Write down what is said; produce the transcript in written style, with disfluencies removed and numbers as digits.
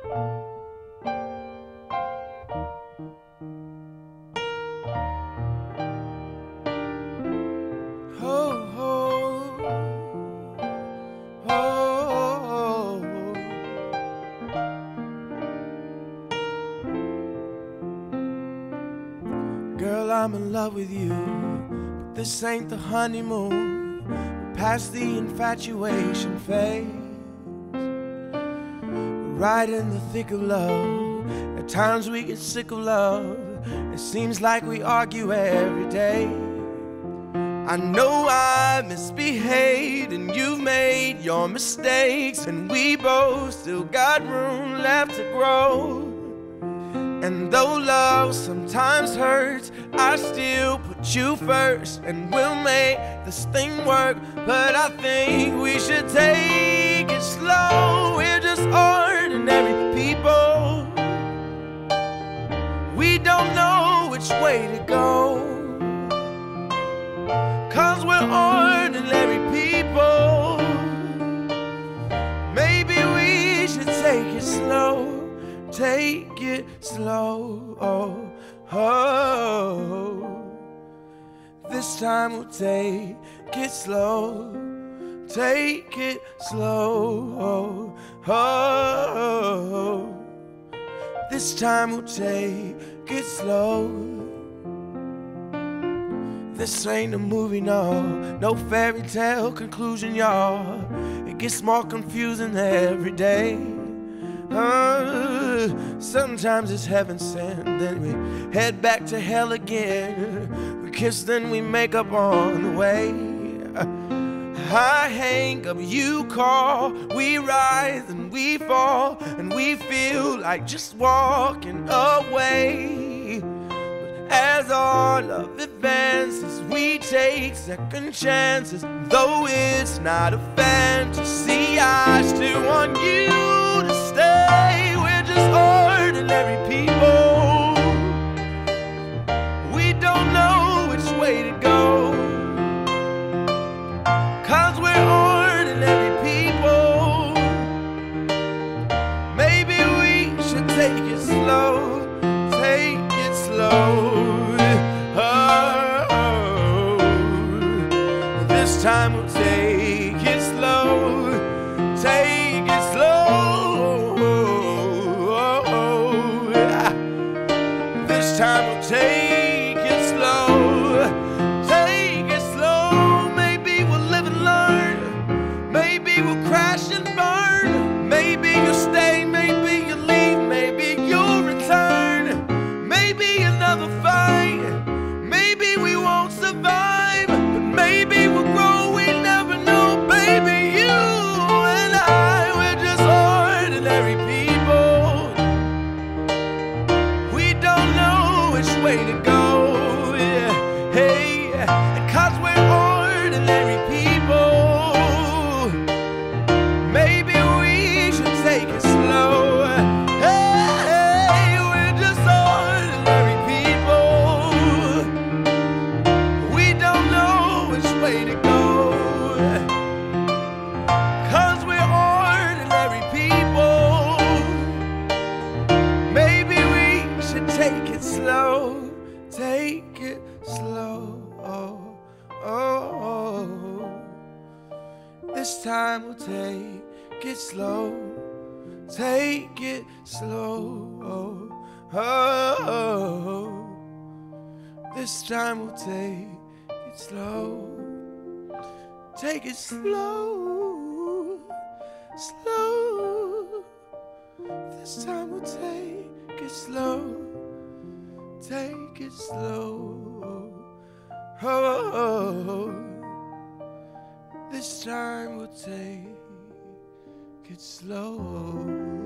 Girl, I'm in love with you, but this ain't the honeymoon. We're past the infatuation phase. We're right in the thick of love. At times we get sick of love. It seems like we argue every day. I know I misbehaved and you've made your mistakes, and we both still got room left to grow. And though love sometimes hurts, I still put you first, and we'll make this thing work. But I think we should take it slow. We're just ordinary people. We don't know which way to go, 'cause we're ordinary people. Maybe we should take it slow. Take it slow, oh, oh. This time we'll take it slow. Take it slow, oh, oh. This time we'll take it slow. This ain't a movie, no, no fairy tale conclusion, y'all. It gets more confusing every day. Sometimes it's heaven sent, then we head back to hell again. We kiss, then we make up on the way. I hang up, you call, we rise and we fall, and we feel like just walking away. But as our love advances, we take second chances. Though it's not a fantasy, I still want you to stay. We're just ordinary people. We don't know which way to go, 'cause we're ordinary people. Maybe we should take it slow. Take it slow. Oh, this time we'll take it slow. Take it slow. This time we'll take it slow. Take it slow. Maybe we'll live and learn. Maybe we'll crash and burn. Maybe you'll stay, maybe you'll leave, maybe you'll return. Maybe another fight. Maybe we won't survive, but maybe we'll grow. We never know, baby. You and I, we're just ordinary people. We don't know which way to go, yeah. Hey, and 'cause we're ordinary people, maybe we should take it slow. Hey, we're just ordinary people. We don't know which way to go, 'cause we're ordinary people. Maybe we should take it slow. Take it slow, oh, oh, oh. This time we'll take it slow. Take it slow, oh, oh, oh. This time we'll take it slow. Take it slow, slow. This time we'll take it slow. Take it slow, oh, oh, oh. This time we'll take it slow.